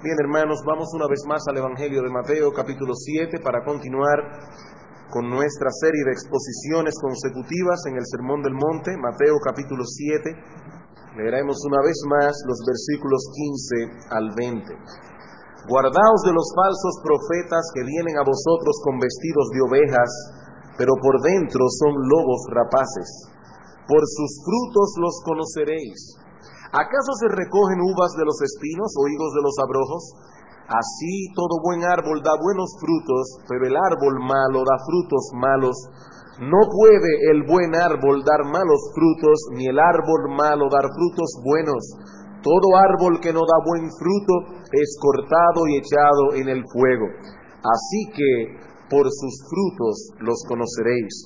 Bien, hermanos, vamos una vez más al Evangelio de Mateo, capítulo 7, para continuar con nuestra serie de exposiciones consecutivas en el Sermón del Monte. Mateo, capítulo 7, leeremos una vez más los versículos 15 al 20. Guardaos de los falsos profetas que vienen a vosotros con vestidos de ovejas, pero por dentro son lobos rapaces. Por sus frutos los conoceréis. ¿Acaso se recogen uvas de los espinos o higos de los abrojos? Así todo buen árbol da buenos frutos, pero el árbol malo da frutos malos. No puede el buen árbol dar malos frutos, ni el árbol malo dar frutos buenos. Todo árbol que no da buen fruto es cortado y echado en el fuego. Así que por sus frutos los conoceréis.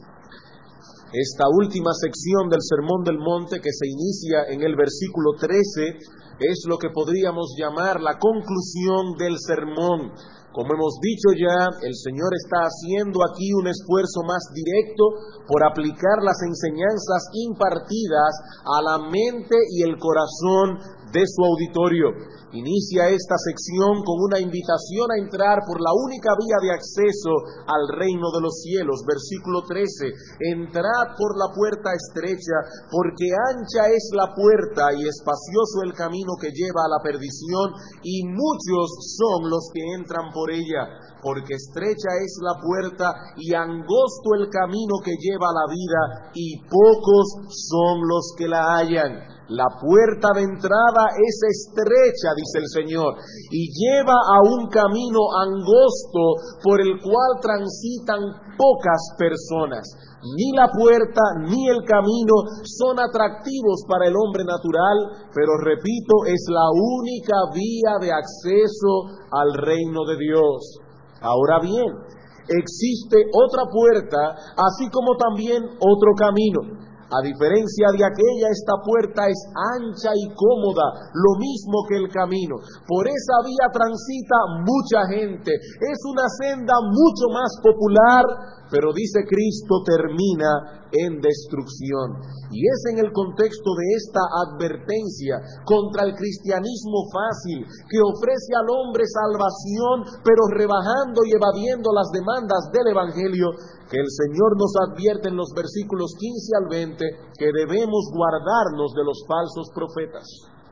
Esta última sección del Sermón del Monte, que se inicia en el versículo 13, es lo que podríamos llamar la conclusión del sermón. Como hemos dicho ya, el Señor está haciendo aquí un esfuerzo más directo por aplicar las enseñanzas impartidas a la mente y el corazón de su auditorio. Inicia esta sección con una invitación a entrar por la única vía de acceso al reino de los cielos. Versículo 13, entrad por la puerta estrecha, porque ancha es la puerta y espacioso el camino que lleva a la perdición, y muchos son los que entran por ella. Porque estrecha es la puerta y angosto el camino que lleva a la vida, y pocos son los que la hallan. La puerta de entrada es estrecha, dice el Señor, y lleva a un camino angosto por el cual transitan pocas personas. Ni la puerta ni el camino son atractivos para el hombre natural, pero repito, es la única vía de acceso al reino de Dios. Ahora bien, existe otra puerta, así como también otro camino. A diferencia de aquella, esta puerta es ancha y cómoda, lo mismo que el camino. Por esa vía transita mucha gente. Es una senda mucho más popular, pero dice Cristo, termina en destrucción. Y es en el contexto de esta advertencia contra el cristianismo fácil, que ofrece al hombre salvación, pero rebajando y evadiendo las demandas del Evangelio, que el Señor nos advierte en los versículos 15 al 20 que debemos guardarnos de los falsos profetas.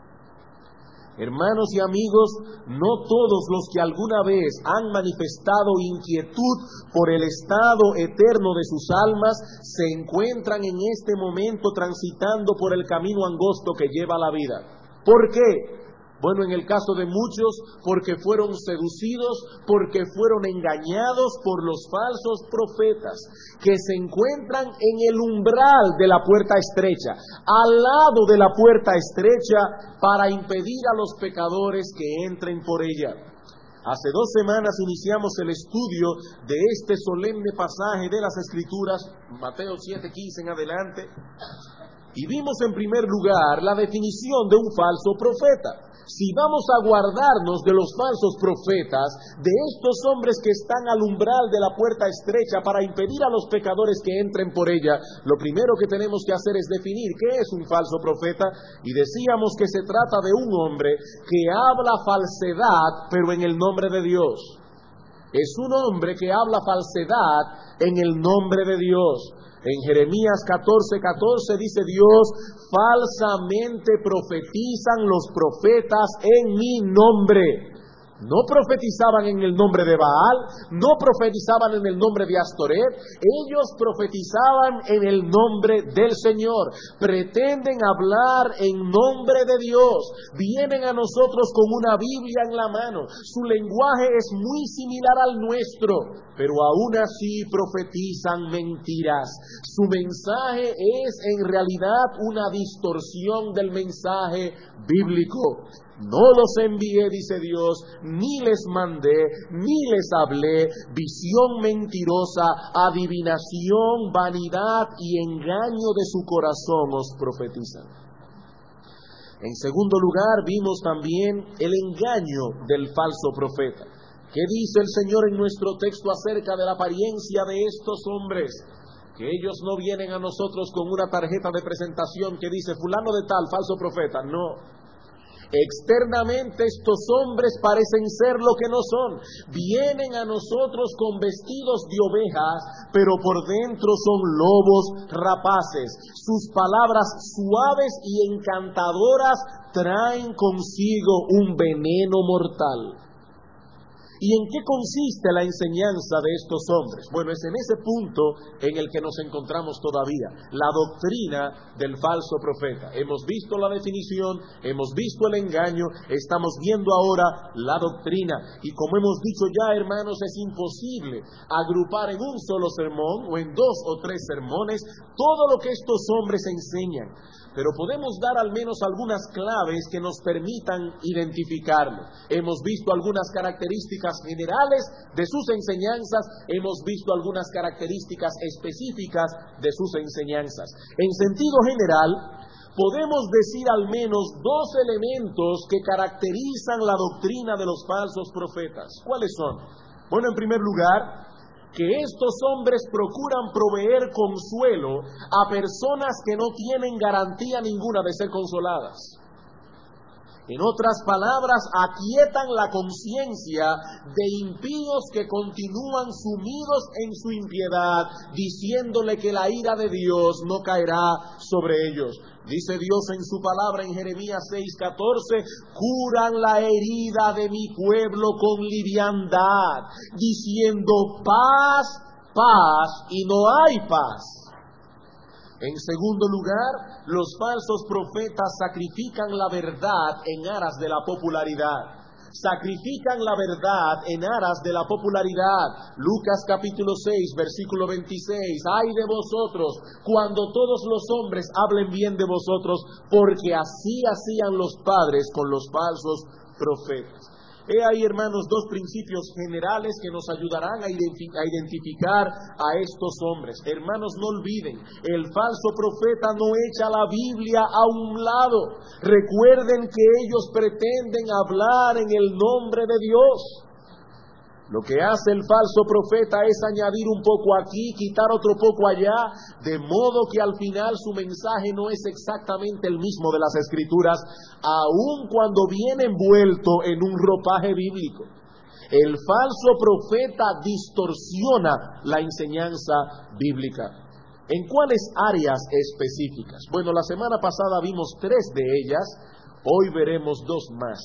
Hermanos y amigos, no todos los que alguna vez han manifestado inquietud por el estado eterno de sus almas se encuentran en este momento transitando por el camino angosto que lleva a la vida. ¿Por qué? Bueno, en el caso de muchos, porque fueron seducidos, porque fueron engañados por los falsos profetas, que se encuentran en el umbral de la puerta estrecha, al lado de la puerta estrecha, para impedir a los pecadores que entren por ella. Hace 2 semanas iniciamos el estudio de este solemne pasaje de las Escrituras, Mateo 7:15 en adelante, y vimos en primer lugar la definición de un falso profeta. Si vamos a guardarnos de los falsos profetas, de estos hombres que están al umbral de la puerta estrecha para impedir a los pecadores que entren por ella, lo primero que tenemos que hacer es definir qué es un falso profeta, y decíamos que se trata de un hombre que habla falsedad, pero en el nombre de Dios. Es un hombre que habla falsedad en el nombre de Dios. En Jeremías 14:14 dice Dios, falsamente profetizan los profetas en mi nombre. No profetizaban en el nombre de Baal, no profetizaban en el nombre de Astoret, ellos profetizaban en el nombre del Señor. Pretenden hablar en nombre de Dios, vienen a nosotros con una Biblia en la mano, su lenguaje es muy similar al nuestro, pero aún así profetizan mentiras. Su mensaje es en realidad una distorsión del mensaje bíblico. No los envié, dice Dios, ni les mandé, ni les hablé, visión mentirosa, adivinación, vanidad y engaño de su corazón os profetizan. En segundo lugar, vimos también el engaño del falso profeta. ¿Qué dice el Señor en nuestro texto acerca de la apariencia de estos hombres? Que ellos no vienen a nosotros con una tarjeta de presentación que dice fulano de tal, falso profeta. No. Externamente estos hombres parecen ser lo que no son. Vienen a nosotros con vestidos de ovejas, pero por dentro son lobos rapaces. Sus palabras suaves y encantadoras traen consigo un veneno mortal. ¿Y en qué consiste la enseñanza de estos hombres? Bueno, es en ese punto en el que nos encontramos todavía, la doctrina del falso profeta. Hemos visto la definición, hemos visto el engaño, estamos viendo ahora la doctrina. Y como hemos dicho ya, hermanos, es imposible agrupar en un solo sermón o en 2 o 3 sermones todo lo que estos hombres enseñan. Pero podemos dar al menos algunas claves que nos permitan identificarlo. Hemos visto algunas características generales de sus enseñanzas, hemos visto algunas características específicas de sus enseñanzas. En sentido general, podemos decir al menos 2 elementos que caracterizan la doctrina de los falsos profetas. ¿Cuáles son? Bueno, en primer lugar, que estos hombres procuran proveer consuelo a personas que no tienen garantía ninguna de ser consoladas. En otras palabras, aquietan la conciencia de impíos que continúan sumidos en su impiedad, diciéndole que la ira de Dios no caerá sobre ellos. Dice Dios en su palabra en Jeremías 6:14, curan la herida de mi pueblo con liviandad, diciendo paz, paz, y no hay paz. En segundo lugar, los falsos profetas sacrifican la verdad en aras de la popularidad. Sacrifican la verdad en aras de la popularidad. Lucas capítulo 6, versículo 26. ¡Ay de vosotros, cuando todos los hombres hablen bien de vosotros, porque así hacían los padres con los falsos profetas! He ahí, hermanos, 2 principios generales que nos ayudarán a identificar a estos hombres. Hermanos, no olviden, el falso profeta no echa la Biblia a un lado. Recuerden que ellos pretenden hablar en el nombre de Dios. Lo que hace el falso profeta es añadir un poco aquí, quitar otro poco allá, de modo que al final su mensaje no es exactamente el mismo de las Escrituras, aun cuando viene envuelto en un ropaje bíblico. El falso profeta distorsiona la enseñanza bíblica. ¿En cuáles áreas específicas? Bueno, la semana pasada vimos 3 de ellas, hoy veremos 2 más.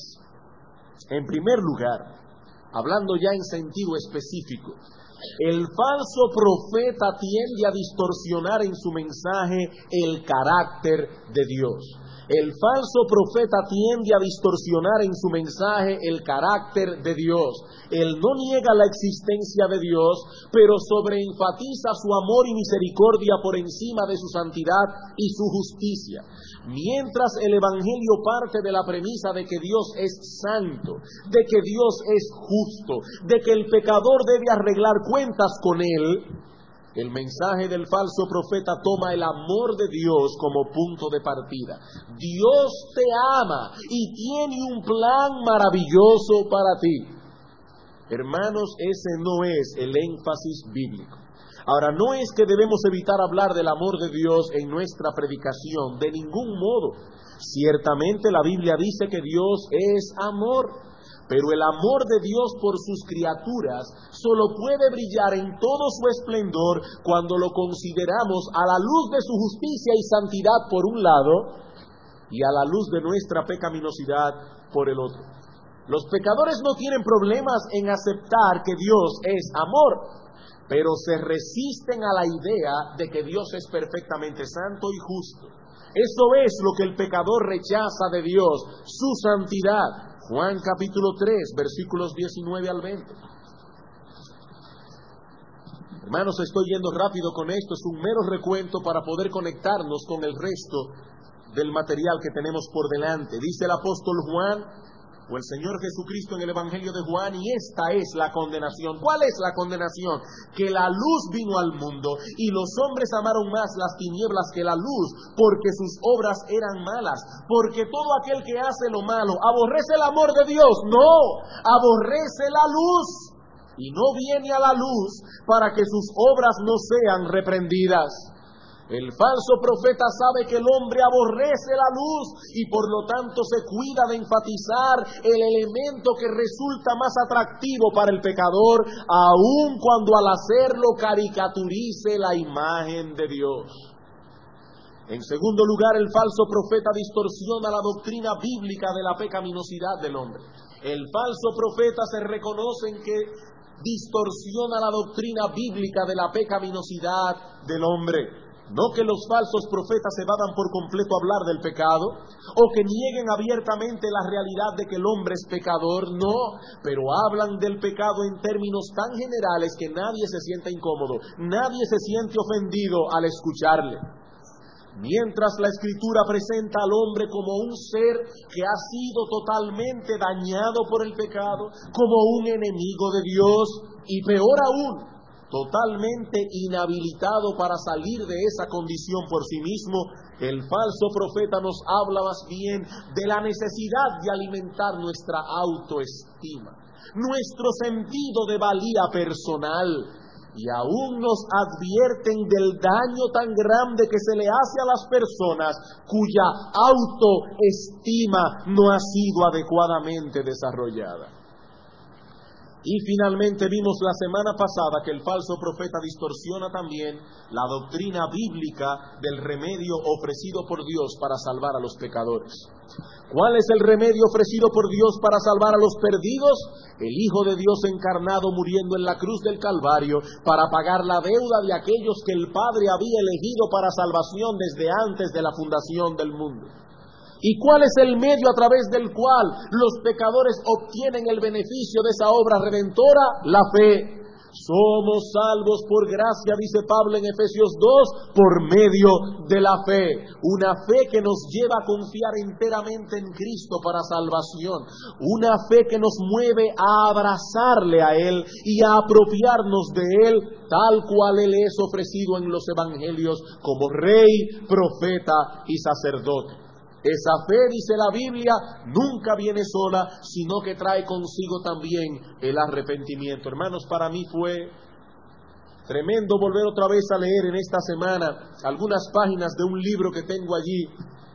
En primer lugar, hablando ya en sentido específico, el falso profeta tiende a distorsionar en su mensaje el carácter de Dios. El falso profeta tiende a distorsionar en su mensaje el carácter de Dios. Él no niega la existencia de Dios, pero sobreenfatiza su amor y misericordia por encima de su santidad y su justicia. Mientras el Evangelio parte de la premisa de que Dios es santo, de que Dios es justo, de que el pecador debe arreglar cuentas con él, el mensaje del falso profeta toma el amor de Dios como punto de partida. Dios te ama y tiene un plan maravilloso para ti. Hermanos, ese no es el énfasis bíblico. Ahora, no es que debemos evitar hablar del amor de Dios en nuestra predicación, de ningún modo. Ciertamente la Biblia dice que Dios es amor. Pero el amor de Dios por sus criaturas solo puede brillar en todo su esplendor cuando lo consideramos a la luz de su justicia y santidad por un lado y a la luz de nuestra pecaminosidad por el otro. Los pecadores no tienen problemas en aceptar que Dios es amor, pero se resisten a la idea de que Dios es perfectamente santo y justo. Eso es lo que el pecador rechaza de Dios, su santidad. Juan capítulo 3, versículos 19 al 20. Hermanos, estoy yendo rápido con esto, es un mero recuento para poder conectarnos con el resto del material que tenemos por delante. Dice el apóstol Juan, o el Señor Jesucristo en el Evangelio de Juan, y esta es la condenación. ¿Cuál es la condenación? Que la luz vino al mundo y los hombres amaron más las tinieblas que la luz, porque sus obras eran malas. Porque todo aquel que hace lo malo aborrece el amor de Dios. No, aborrece la luz y no viene a la luz para que sus obras no sean reprendidas. El falso profeta sabe que el hombre aborrece la luz y por lo tanto se cuida de enfatizar el elemento que resulta más atractivo para el pecador, aun cuando al hacerlo caricaturice la imagen de Dios. En segundo lugar, el falso profeta distorsiona la doctrina bíblica de la pecaminosidad del hombre. El falso profeta se reconoce en que distorsiona la doctrina bíblica de la pecaminosidad del hombre. No que los falsos profetas se vayan por completo a hablar del pecado, o que nieguen abiertamente la realidad de que el hombre es pecador, no, pero hablan del pecado en términos tan generales que nadie se siente incómodo, nadie se siente ofendido al escucharle. Mientras la Escritura presenta al hombre como un ser que ha sido totalmente dañado por el pecado, como un enemigo de Dios, y peor aún, totalmente inhabilitado para salir de esa condición por sí mismo, el falso profeta nos habla más bien de la necesidad de alimentar nuestra autoestima, nuestro sentido de valía personal, y aún nos advierten del daño tan grande que se le hace a las personas cuya autoestima no ha sido adecuadamente desarrollada. Y finalmente vimos la semana pasada que el falso profeta distorsiona también la doctrina bíblica del remedio ofrecido por Dios para salvar a los pecadores. ¿Cuál es el remedio ofrecido por Dios para salvar a los perdidos? El Hijo de Dios encarnado muriendo en la cruz del Calvario para pagar la deuda de aquellos que el Padre había elegido para salvación desde antes de la fundación del mundo. ¿Y cuál es el medio a través del cual los pecadores obtienen el beneficio de esa obra redentora? La fe. Somos salvos por gracia, dice Pablo en Efesios 2, por medio de la fe. Una fe que nos lleva a confiar enteramente en Cristo para salvación. Una fe que nos mueve a abrazarle a Él y a apropiarnos de Él tal cual Él es ofrecido en los evangelios como Rey, Profeta y Sacerdote. Esa fe, dice la Biblia, nunca viene sola, sino que trae consigo también el arrepentimiento. Hermanos, para mí fue tremendo volver otra vez a leer en esta semana algunas páginas de un libro que tengo allí,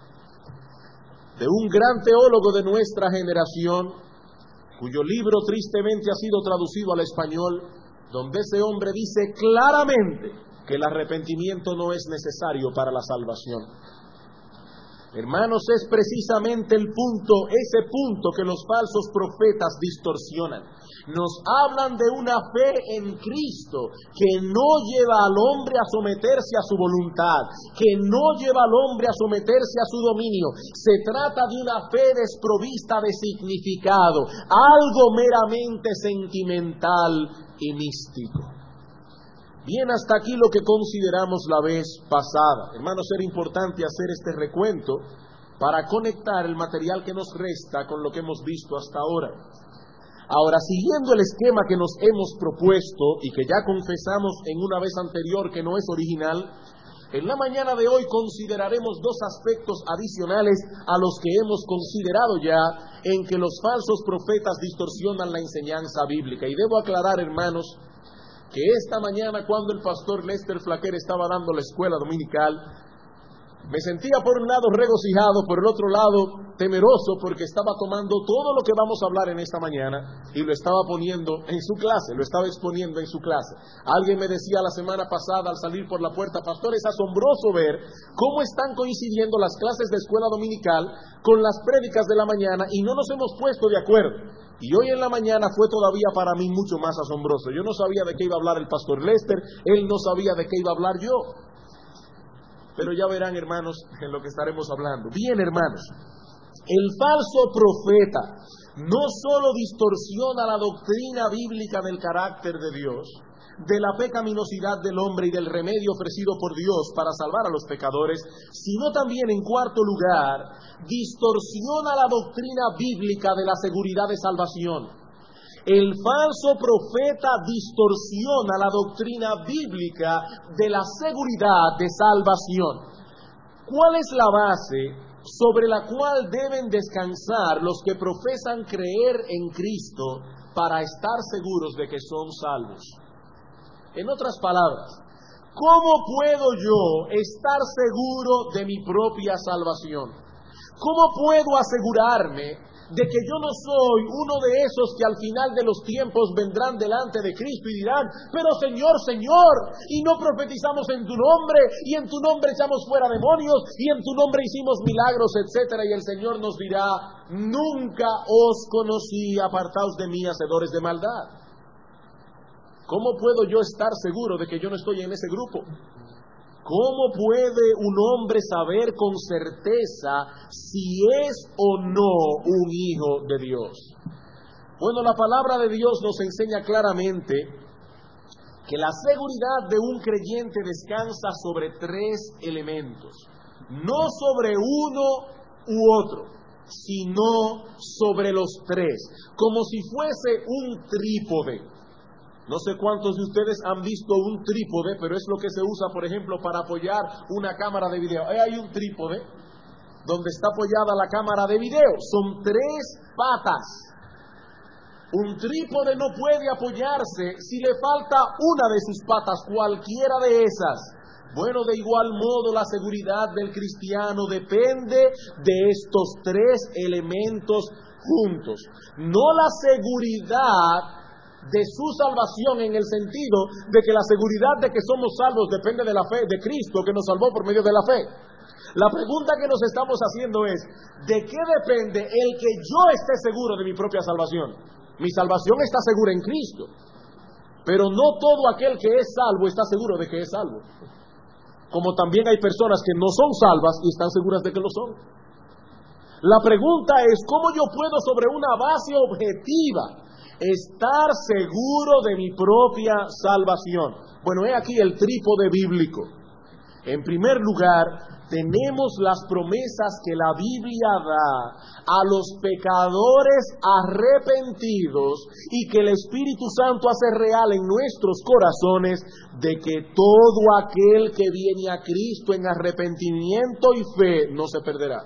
de un gran teólogo de nuestra generación, cuyo libro tristemente ha sido traducido al español, donde ese hombre dice claramente que el arrepentimiento no es necesario para la salvación. Hermanos, es precisamente ese punto que los falsos profetas distorsionan. Nos hablan de una fe en Cristo que no lleva al hombre a someterse a su voluntad, que no lleva al hombre a someterse a su dominio. Se trata de una fe desprovista de significado, algo meramente sentimental y místico. Bien, hasta aquí lo que consideramos la vez pasada. Hermanos, era importante hacer este recuento para conectar el material que nos resta con lo que hemos visto hasta ahora. Ahora, siguiendo el esquema que nos hemos propuesto y que ya confesamos en una vez anterior que no es original, en la mañana de hoy consideraremos dos aspectos adicionales a los que hemos considerado ya en que los falsos profetas distorsionan la enseñanza bíblica. Y debo aclarar, hermanos, que esta mañana cuando el pastor Lester Flaquer estaba dando la escuela dominical, me sentía por un lado regocijado, por el otro lado temeroso, porque estaba tomando todo lo que vamos a hablar en esta mañana y lo estaba poniendo en su clase, lo estaba exponiendo en su clase. Alguien me decía la semana pasada al salir por la puerta: pastor, es asombroso ver cómo están coincidiendo las clases de escuela dominical con las prédicas de la mañana y no nos hemos puesto de acuerdo. Y hoy en la mañana fue todavía para mí mucho más asombroso. Yo no sabía de qué iba a hablar el pastor Lester, él no sabía de qué iba a hablar yo. Pero ya verán, hermanos, en lo que estaremos hablando. Bien, hermanos, el falso profeta no solo distorsiona la doctrina bíblica del carácter de Dios, de la pecaminosidad del hombre y del remedio ofrecido por Dios para salvar a los pecadores, sino también, en cuarto lugar, distorsiona la doctrina bíblica de la seguridad de salvación. El falso profeta distorsiona la doctrina bíblica de la seguridad de salvación. ¿Cuál es la base sobre la cual deben descansar los que profesan creer en Cristo para estar seguros de que son salvos? En otras palabras, ¿Cómo puedo yo estar seguro de mi propia salvación? ¿Cómo puedo asegurarme de que yo no soy uno de esos que al final de los tiempos vendrán delante de Cristo y dirán: pero Señor, Señor, y no profetizamos en tu nombre, y en tu nombre echamos fuera demonios, y en tu nombre hicimos milagros, etcétera? Y el Señor nos dirá: nunca os conocí, apartaos de mí, hacedores de maldad. ¿Cómo puedo yo estar seguro de que yo no estoy en ese grupo? ¿Cómo puede un hombre saber con certeza si es o no un hijo de Dios? Bueno, la palabra de Dios nos enseña claramente que la seguridad de un creyente descansa sobre tres elementos. No sobre uno u otro, sino sobre los tres, como si fuese un trípode. No sé cuántos de ustedes han visto un trípode, pero es lo que se usa, por ejemplo, para apoyar una cámara de video. Hay un trípode donde está apoyada la cámara de video. Son tres patas. Un trípode no puede apoyarse si le falta una de sus patas, cualquiera de esas. Bueno, de igual modo, la seguridad del cristiano depende de estos tres elementos juntos. No la seguridad de su salvación en el sentido de que la seguridad de que somos salvos depende de la fe de Cristo que nos salvó por medio de la fe. La pregunta que nos estamos haciendo es: ¿de qué depende el que yo esté seguro de mi propia salvación? Mi salvación está segura en Cristo, pero no todo aquel que es salvo está seguro de que es salvo. Como también hay personas que no son salvas y están seguras de que lo son. La pregunta es: ¿cómo yo puedo, sobre una base objetiva, estar seguro de mi propia salvación? Bueno, he aquí el trípode bíblico. En primer lugar, tenemos las promesas que la Biblia da a los pecadores arrepentidos y que el Espíritu Santo hace real en nuestros corazones, de que todo aquel que viene a Cristo en arrepentimiento y fe no se perderá.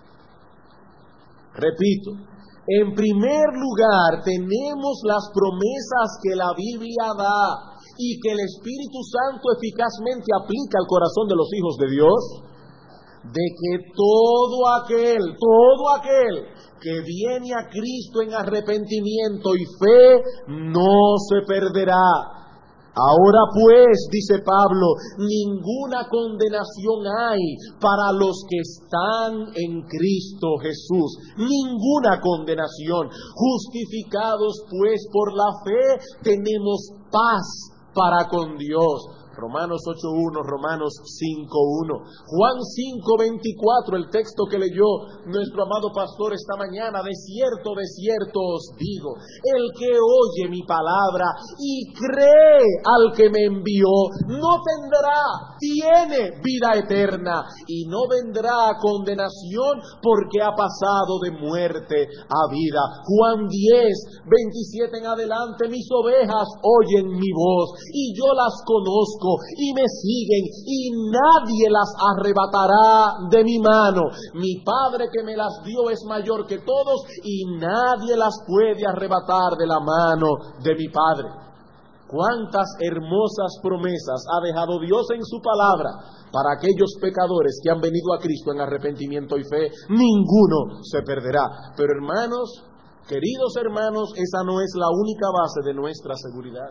Repito, en primer lugar, tenemos las promesas que la Biblia da y que el Espíritu Santo eficazmente aplica al corazón de los hijos de Dios, de que todo aquel que viene a Cristo en arrepentimiento y fe no se perderá. Ahora pues, dice Pablo, ninguna condenación hay para los que están en Cristo Jesús. Ninguna condenación. Justificados pues por la fe, tenemos paz para con Dios. Romanos 8.1, Romanos 5.1, Juan 5.24, el texto que leyó nuestro amado pastor esta mañana: de cierto os digo, el que oye mi palabra y cree al que me envió, no tiene vida eterna y no vendrá a condenación, porque ha pasado de muerte a vida. Juan 10.27 en adelante: mis ovejas oyen mi voz y yo las conozco y me siguen, y nadie las arrebatará de mi mano. Mi Padre que me las dio es mayor que todos, y nadie las puede arrebatar de la mano de mi Padre. Cuántas hermosas promesas ha dejado Dios en su palabra para aquellos pecadores que han venido a Cristo en arrepentimiento y fe. Ninguno se perderá. Pero hermanos, queridos hermanos, esa no es la única base de nuestra seguridad.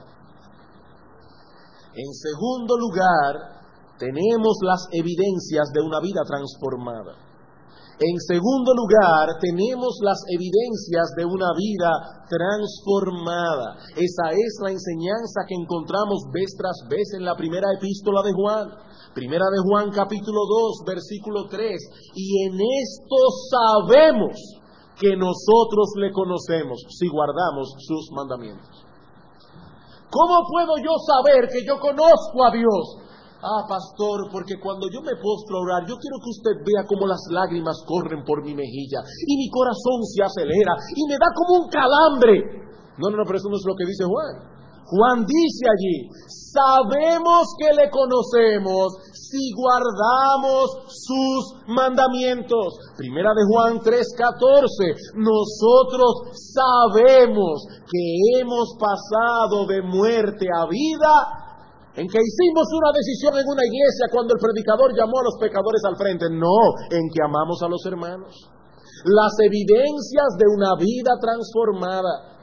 En segundo lugar, tenemos las evidencias de una vida transformada. En segundo lugar, tenemos las evidencias de una vida transformada. Esa es la enseñanza que encontramos vez tras vez en la primera epístola de Juan. Primera de Juan, capítulo 2, versículo 3. Y en esto sabemos que nosotros le conocemos, si guardamos sus mandamientos. ¿Cómo puedo yo saber que yo conozco a Dios? Pastor, porque cuando yo me postro a orar, yo quiero que usted vea cómo las lágrimas corren por mi mejilla y mi corazón se acelera y me da como un calambre. No, pero eso no es lo que dice Juan. Juan dice allí: sabemos que le conocemos si guardamos sus mandamientos. Primera de Juan 3:14. Nosotros sabemos que hemos pasado de muerte a vida en que hicimos una decisión en una iglesia cuando el predicador llamó a los pecadores al frente. No, en que amamos a los hermanos. Las evidencias de una vida transformada.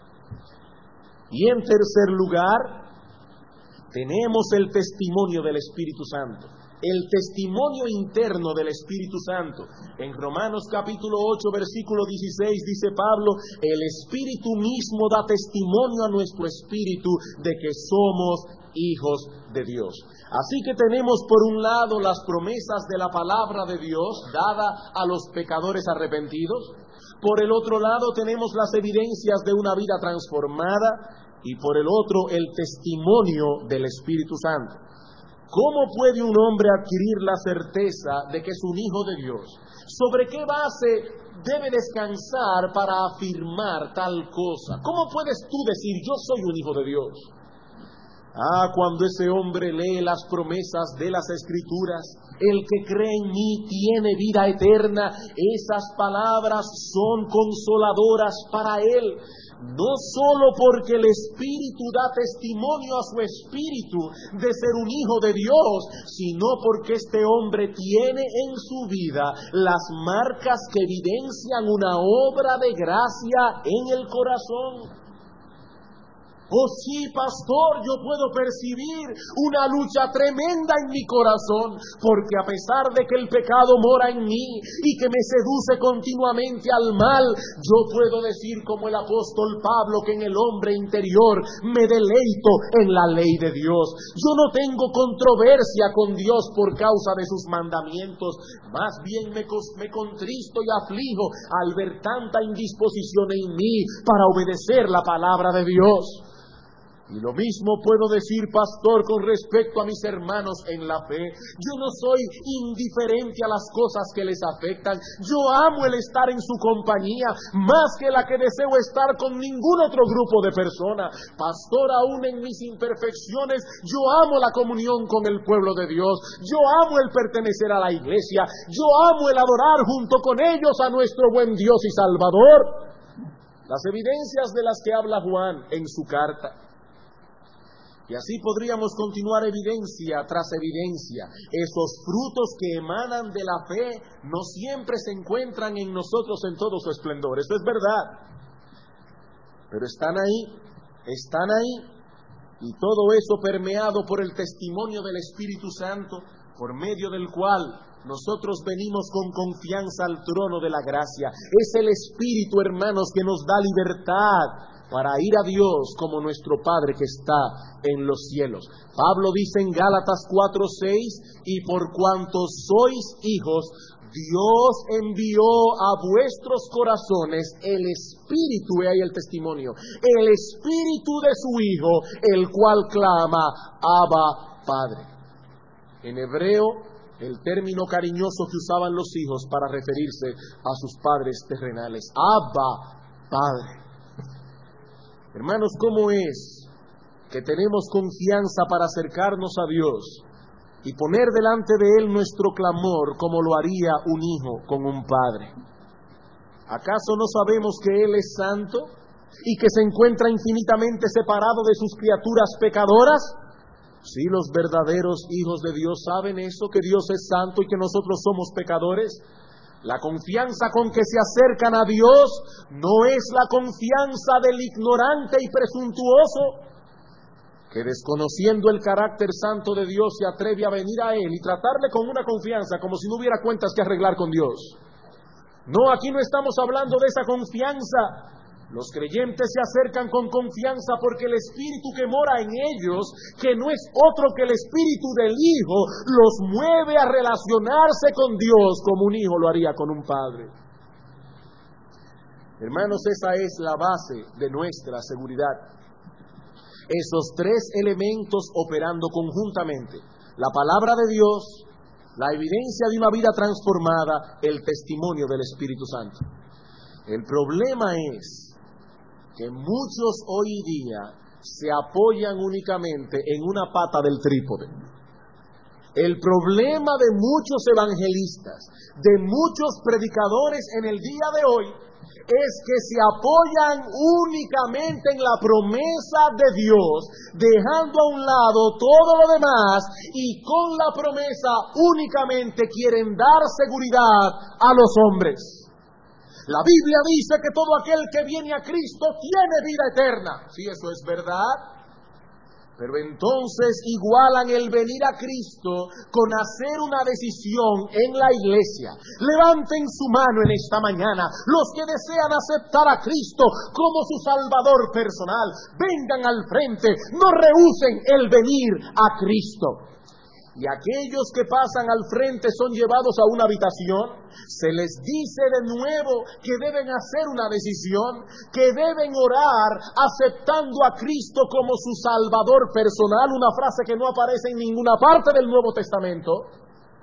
Y en tercer lugar, tenemos el testimonio del Espíritu Santo. El testimonio interno del Espíritu Santo. En Romanos capítulo 8, versículo 16 dice Pablo, el Espíritu mismo da testimonio a nuestro espíritu de que somos hijos de Dios. Así que tenemos por un lado las promesas de la palabra de Dios dada a los pecadores arrepentidos. Por el otro lado tenemos las evidencias de una vida transformada y por el otro el testimonio del Espíritu Santo. ¿Cómo puede un hombre adquirir la certeza de que es un hijo de Dios? ¿Sobre qué base debe descansar para afirmar tal cosa? ¿Cómo puedes tú decir yo soy un hijo de Dios? Cuando ese hombre lee las promesas de las Escrituras, el que cree en mí tiene vida eterna, esas palabras son consoladoras para él. No solo porque el Espíritu da testimonio a su espíritu de ser un hijo de Dios, sino porque este hombre tiene en su vida las marcas que evidencian una obra de gracia en el corazón. Oh sí, pastor, yo puedo percibir una lucha tremenda en mi corazón, porque a pesar de que el pecado mora en mí y que me seduce continuamente al mal, yo puedo decir como el apóstol Pablo que en el hombre interior me deleito en la ley de Dios. Yo no tengo controversia con Dios por causa de sus mandamientos, más bien me contristo y aflijo al ver tanta indisposición en mí para obedecer la palabra de Dios. Y lo mismo puedo decir, pastor, con respecto a mis hermanos en la fe. Yo no soy indiferente a las cosas que les afectan. Yo amo el estar en su compañía más que la que deseo estar con ningún otro grupo de personas. Pastor, aún en mis imperfecciones, yo amo la comunión con el pueblo de Dios. Yo amo el pertenecer a la iglesia. Yo amo el adorar junto con ellos a nuestro buen Dios y Salvador. Las evidencias de las que habla Juan en su carta. Y así podríamos continuar evidencia tras evidencia. Esos frutos que emanan de la fe no siempre se encuentran en nosotros en todo su esplendor. Eso es verdad. Pero están ahí. Y todo eso permeado por el testimonio del Espíritu Santo, por medio del cual nosotros venimos con confianza al trono de la gracia. Es el Espíritu, hermanos, que nos da libertad para ir a Dios como nuestro Padre que está en los cielos. Pablo dice en Gálatas 4:6, y por cuanto sois hijos, Dios envió a vuestros corazones el Espíritu, he ahí el testimonio, el Espíritu de su Hijo, el cual clama, Abba, Padre. En hebreo, el término cariñoso que usaban los hijos para referirse a sus padres terrenales, Abba, Padre. Hermanos, ¿cómo es que tenemos confianza para acercarnos a Dios y poner delante de Él nuestro clamor como lo haría un hijo con un padre? ¿Acaso no sabemos que Él es santo y que se encuentra infinitamente separado de sus criaturas pecadoras? Sí, los verdaderos hijos de Dios saben eso, que Dios es santo y que nosotros somos pecadores. La confianza con que se acercan a Dios no es la confianza del ignorante y presuntuoso, que desconociendo el carácter santo de Dios se atreve a venir a Él y tratarle con una confianza como si no hubiera cuentas que arreglar con Dios. No, aquí no estamos hablando de esa confianza. Los creyentes se acercan con confianza porque el Espíritu que mora en ellos, que no es otro que el Espíritu del Hijo, los mueve a relacionarse con Dios como un hijo lo haría con un padre. Hermanos, esa es la base de nuestra seguridad. Esos tres elementos operando conjuntamente: la palabra de Dios, la evidencia de una vida transformada, el testimonio del Espíritu Santo. El problema es que muchos hoy día se apoyan únicamente en una pata del trípode. El problema de muchos evangelistas, de muchos predicadores en el día de hoy, es que se apoyan únicamente en la promesa de Dios, dejando a un lado todo lo demás, y con la promesa únicamente quieren dar seguridad a los hombres. La Biblia dice que todo aquel que viene a Cristo tiene vida eterna. Sí, eso es verdad. Pero entonces igualan el venir a Cristo con hacer una decisión en la iglesia. Levanten su mano en esta mañana los que desean aceptar a Cristo como su Salvador personal. Vengan al frente, no rehúsen el venir a Cristo. Y aquellos que pasan al frente son llevados a una habitación. Se les dice de nuevo que deben hacer una decisión, que deben orar aceptando a Cristo como su Salvador personal, una frase que no aparece en ninguna parte del Nuevo Testamento.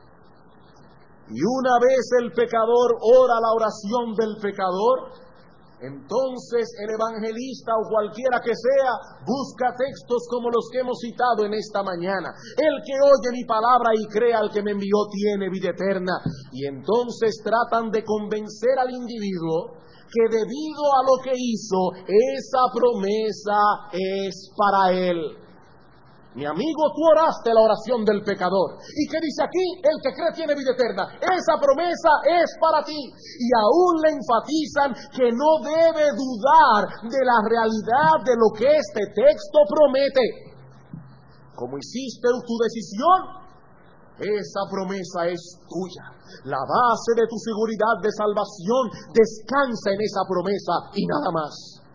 Y una vez el pecador ora la oración del pecador, entonces el evangelista o cualquiera que sea busca textos como los que hemos citado en esta mañana. El que oye mi palabra y crea al que me envió tiene vida eterna. Y entonces tratan de convencer al individuo que debido a lo que hizo, esa promesa es para él. Mi amigo, tú oraste la oración del pecador. ¿Y qué dice aquí? El que cree tiene vida eterna. Esa promesa es para ti. Y aún le enfatizan que no debe dudar de la realidad de lo que este texto promete. Como hiciste tu decisión, esa promesa es tuya. La base de tu seguridad de salvación descansa en esa promesa y nada más.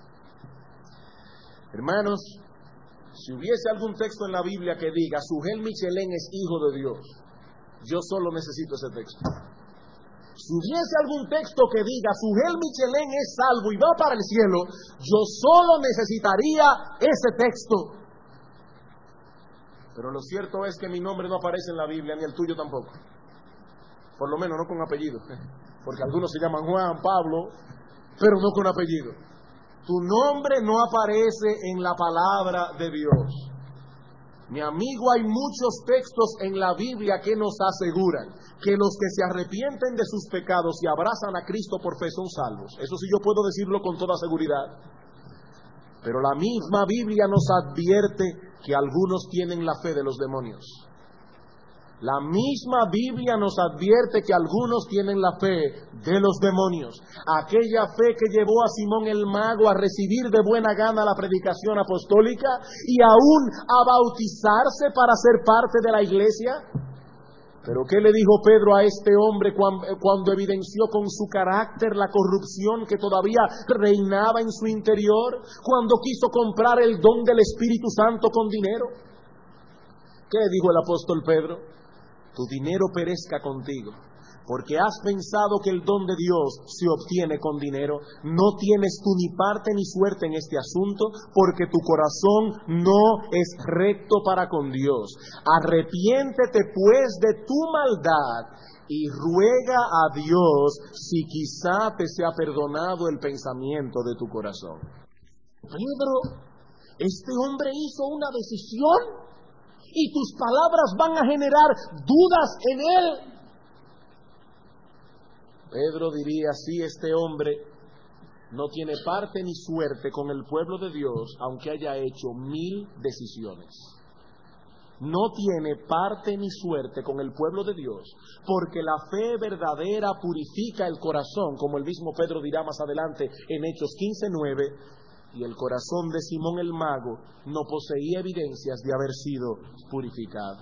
Hermanos, si hubiese algún texto en la Biblia que diga Sugel Michelén es hijo de Dios, yo solo necesito ese texto. Si hubiese algún texto que diga Sugel Michelén es salvo y va para el cielo, yo solo necesitaría ese texto. Pero lo cierto es que mi nombre no aparece en la Biblia, ni el tuyo tampoco. Por lo menos no con apellido, porque algunos se llaman Juan, Pablo, pero no con apellido. Tu nombre no aparece en la palabra de Dios. Mi amigo, hay muchos textos en la Biblia que nos aseguran que los que se arrepienten de sus pecados y abrazan a Cristo por fe son salvos. Eso sí yo puedo decirlo con toda seguridad. Pero la misma Biblia nos advierte que algunos tienen la fe de los demonios. La misma Biblia nos advierte que algunos tienen la fe de los demonios. Aquella fe que llevó a Simón el Mago a recibir de buena gana la predicación apostólica y aún a bautizarse para ser parte de la iglesia. Pero ¿qué le dijo Pedro a este hombre cuando evidenció con su carácter la corrupción que todavía reinaba en su interior? Cuando quiso comprar el don del Espíritu Santo con dinero. ¿Qué dijo el apóstol Pedro? Tu dinero perezca contigo, porque has pensado que el don de Dios se obtiene con dinero. No tienes tú ni parte ni suerte en este asunto, porque tu corazón no es recto para con Dios. Arrepiéntete pues de tu maldad y ruega a Dios si quizá te sea perdonado el pensamiento de tu corazón. Pedro, este hombre hizo una decisión y tus palabras van a generar dudas en él. Pedro diría, sí, este hombre no tiene parte ni suerte con el pueblo de Dios, aunque haya hecho 1000 decisiones. No tiene parte ni suerte con el pueblo de Dios, porque la fe verdadera purifica el corazón, como el mismo Pedro dirá más adelante en Hechos 15:9. Y el corazón de Simón el Mago no poseía evidencias de haber sido purificado.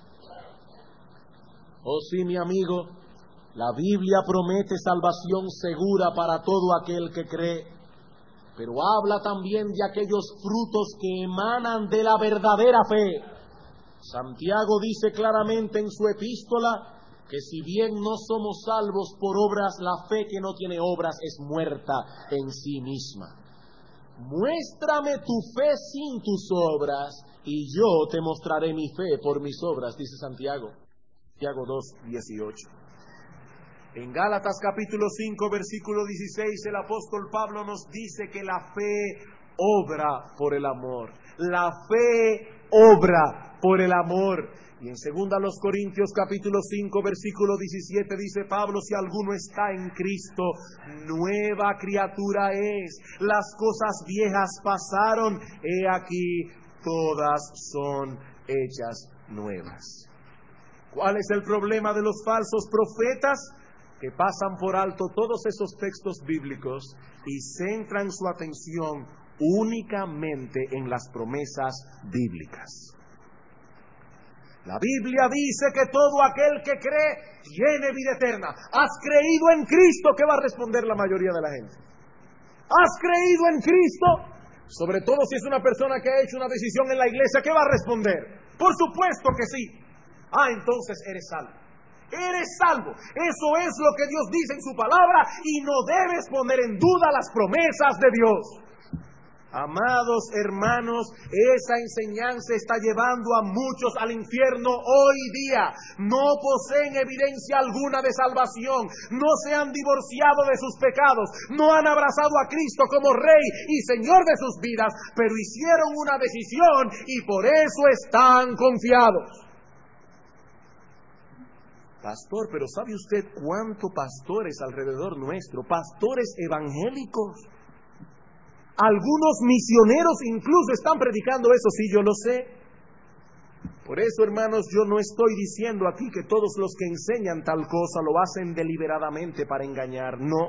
Oh sí, mi amigo, la Biblia promete salvación segura para todo aquel que cree, pero habla también de aquellos frutos que emanan de la verdadera fe. Santiago dice claramente en su epístola que si bien no somos salvos por obras, la fe que no tiene obras es muerta en sí misma. Muéstrame tu fe sin tus obras y yo te mostraré mi fe por mis obras, dice Santiago. Santiago 2:18. En Gálatas capítulo 5 versículo 16 el apóstol Pablo nos dice que la fe obra por el amor. La fe obra por el amor. Y en 2 Corintios capítulo 5 versículo 17 dice Pablo: si alguno está en Cristo, nueva criatura es. Las cosas viejas pasaron, he aquí todas son hechas nuevas. ¿Cuál es el problema de los falsos profetas? Que pasan por alto todos esos textos bíblicos y centran su atención únicamente en las promesas bíblicas. La Biblia dice que todo aquel que cree tiene vida eterna. ¿Has creído en Cristo? ¿Qué va a responder la mayoría de la gente? ¿Has creído en Cristo? Sobre todo si es una persona que ha hecho una decisión en la iglesia, ¿qué va a responder? Por supuesto que sí. Entonces eres salvo. Eres salvo. Eso es lo que Dios dice en su palabra y no debes poner en duda las promesas de Dios. Amados hermanos, esa enseñanza está llevando a muchos al infierno hoy día. No poseen evidencia alguna de salvación, no se han divorciado de sus pecados, no han abrazado a Cristo como Rey y Señor de sus vidas, pero hicieron una decisión y por eso están confiados. Pastor, pero ¿sabe usted cuántos pastores alrededor nuestro, pastores evangélicos? Algunos misioneros incluso están predicando eso, sí, yo lo sé. Por eso, hermanos, yo no estoy diciendo aquí que todos los que enseñan tal cosa lo hacen deliberadamente para engañar, no.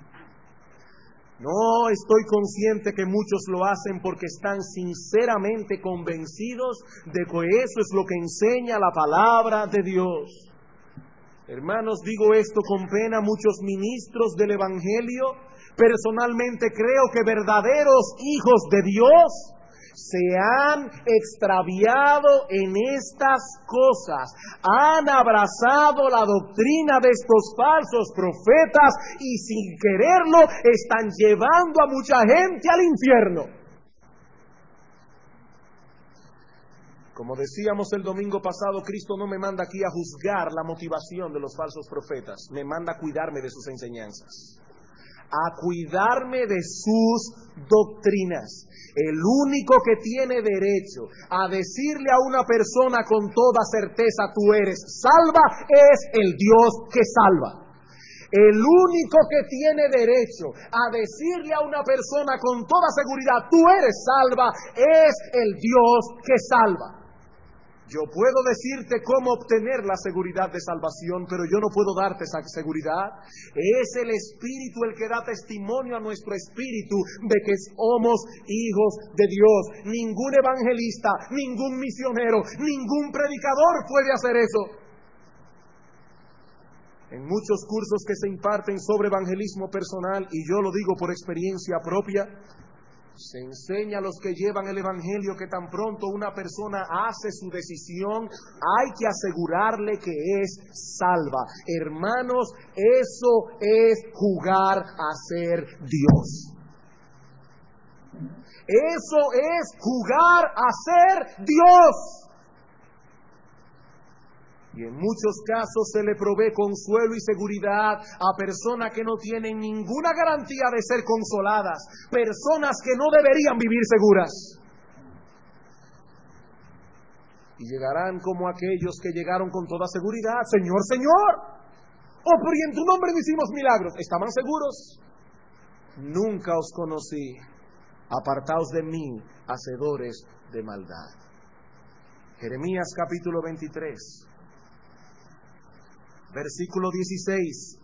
No, estoy consciente que muchos lo hacen porque están sinceramente convencidos de que eso es lo que enseña la palabra de Dios. Hermanos, digo esto con pena, muchos ministros del Evangelio, personalmente creo que verdaderos hijos de Dios se han extraviado en estas cosas, han abrazado la doctrina de estos falsos profetas y sin quererlo están llevando a mucha gente al infierno. Como decíamos el domingo pasado, Cristo no me manda aquí a juzgar la motivación de los falsos profetas, me manda a cuidarme de sus enseñanzas, a cuidarme de sus doctrinas. El único que tiene derecho a decirle a una persona con toda certeza tú eres salva es el Dios que salva. El único que tiene derecho a decirle a una persona con toda seguridad tú eres salva es el Dios que salva. Yo puedo decirte cómo obtener la seguridad de salvación, pero yo no puedo darte esa seguridad. Es el Espíritu el que da testimonio a nuestro espíritu de que somos hijos de Dios. Ningún evangelista, ningún misionero, ningún predicador puede hacer eso. En muchos cursos que se imparten sobre evangelismo personal, y yo lo digo por experiencia propia, se enseña a los que llevan el evangelio que tan pronto una persona hace su decisión, hay que asegurarle que es salva. Hermanos, eso es jugar a ser Dios. Eso es jugar a ser Dios. Y en muchos casos se le provee consuelo y seguridad a personas que no tienen ninguna garantía de ser consoladas, personas que no deberían vivir seguras. Y llegarán como aquellos que llegaron con toda seguridad: Señor, Señor, pero y en tu nombre no hicimos milagros. ¿Estaban seguros? Nunca os conocí, apartaos de mí, hacedores de maldad. Jeremías capítulo 23. Versículo 16.